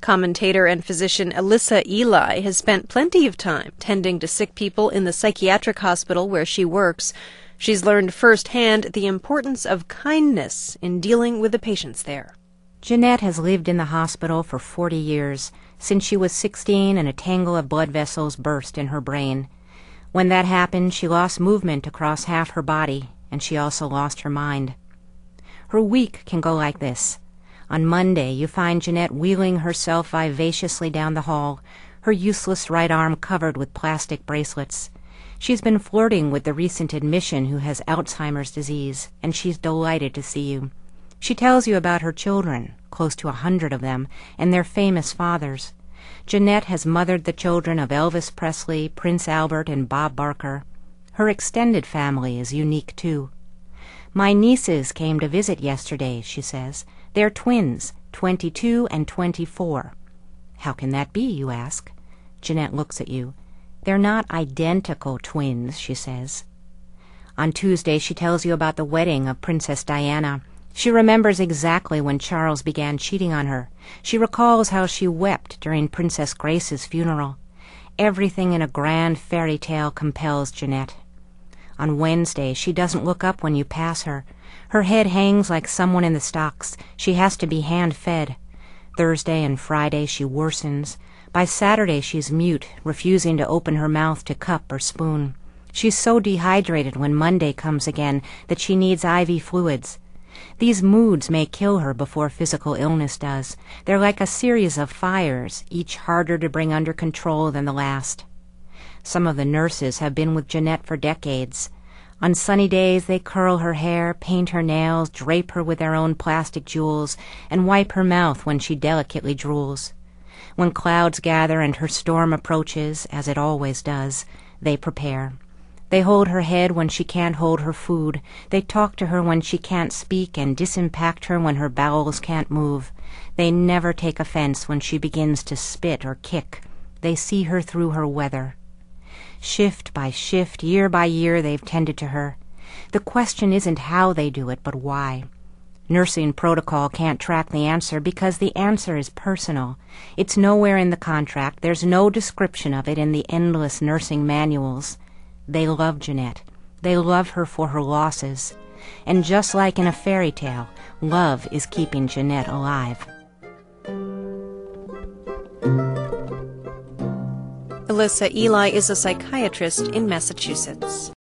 Commentator and physician Alyssa Ely has spent plenty of time tending to sick people in the psychiatric hospital where she works. She's learned firsthand the importance of kindness in dealing with the patients there. Jeanette has lived in the hospital for 40 years, since she was 16 and a tangle of blood vessels burst in her brain. When that happened, she lost movement across half her body, and she also lost her mind. Her week can go like this. On Monday, you find Jeanette wheeling herself vivaciously down the hall, her useless right arm covered with plastic bracelets. She's been flirting with the recent admission who has Alzheimer's disease, and she's delighted to see you. She tells you about her children, close to 100 of them, and their famous fathers. Jeanette has mothered the children of Elvis Presley, Prince Albert, and Bob Barker. Her extended family is unique, too. My nieces came to visit yesterday, she says. They're twins, 22 and 24. How can that be, you ask? Jeanette looks at you. They're not identical twins, she says. On Tuesday, she tells you about the wedding of Princess Diana. She remembers exactly when Charles began cheating on her. She recalls how she wept during Princess Grace's funeral. Everything in a grand fairy tale compels Jeanette. On Wednesday, she doesn't look up when you pass her. Her head hangs like someone in the stocks. She has to be hand-fed. Thursday and Friday, she worsens. By Saturday, she's mute, refusing to open her mouth to cup or spoon. She's so dehydrated when Monday comes again that she needs IV fluids. These moods may kill her before physical illness does. They're like a series of fires, each harder to bring under control than the last. Some of the nurses have been with Jeanette for decades. On sunny days, they curl her hair, paint her nails, drape her with their own plastic jewels, and wipe her mouth when she delicately drools. When clouds gather and her storm approaches, as it always does, they prepare. They hold her head when she can't hold her food. They talk to her when she can't speak and disimpact her when her bowels can't move. They never take offense when she begins to spit or kick. They see her through her weather. Shift by shift, year by year, they've tended to her. The question isn't how they do it, but why. Nursing protocol can't track the answer because the answer is personal. It's nowhere in the contract. There's no description of it in the endless nursing manuals. They love Jeanette. They love her for her losses. And just like in a fairy tale, love is keeping Jeanette alive. Alyssa Ely is a psychiatrist in Massachusetts.